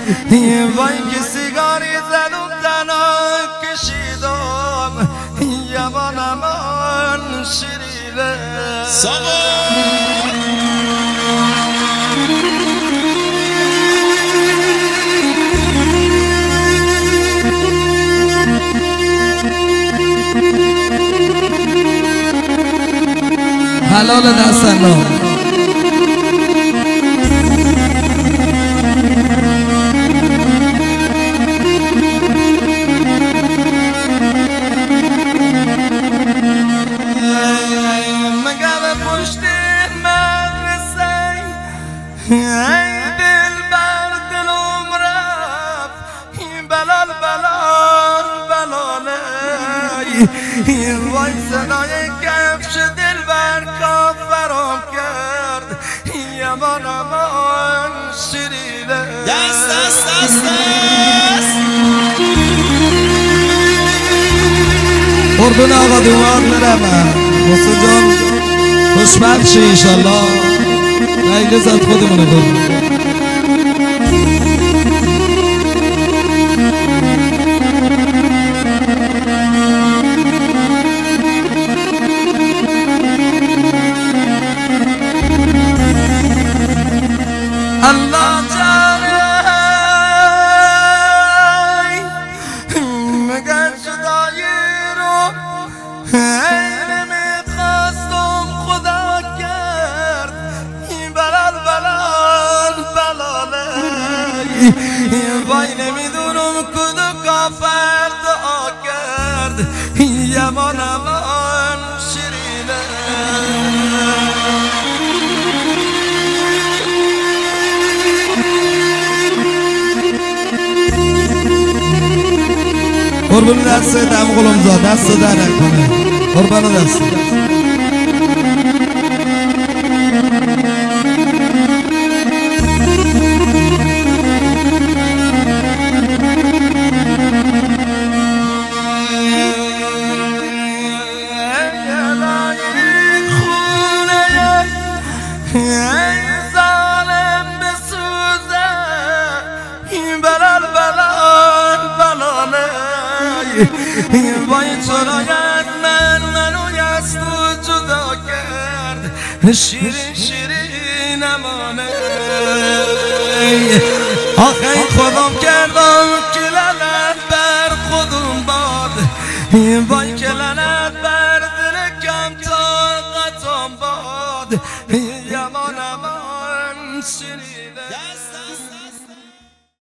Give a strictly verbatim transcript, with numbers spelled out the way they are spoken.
وای که سیگاری زدم تنها کشیدم یوانم من شیرینه حلال دست الله وای صدای کفش دل بر کافرم کرد یمان امان شیرینه دست دست دست دست قربون آقا دوار برم حسین جان خوشبخت شی انشالله رنگ زد خودمونه قربون الله جانه مگر شدایی رو نمیخواستم خدا کرد بلال بلال بلاله وای نمیدونم کدو کافر دعا کرد یمان امان شیرینه قربون دست دم قلم زاد دست در نکنه قربان دست وای چرایت من منو از تو جدا کرد شیرین شیرین امانه آخه خودم کردم که لعنت بر خودم باد وای که لعنت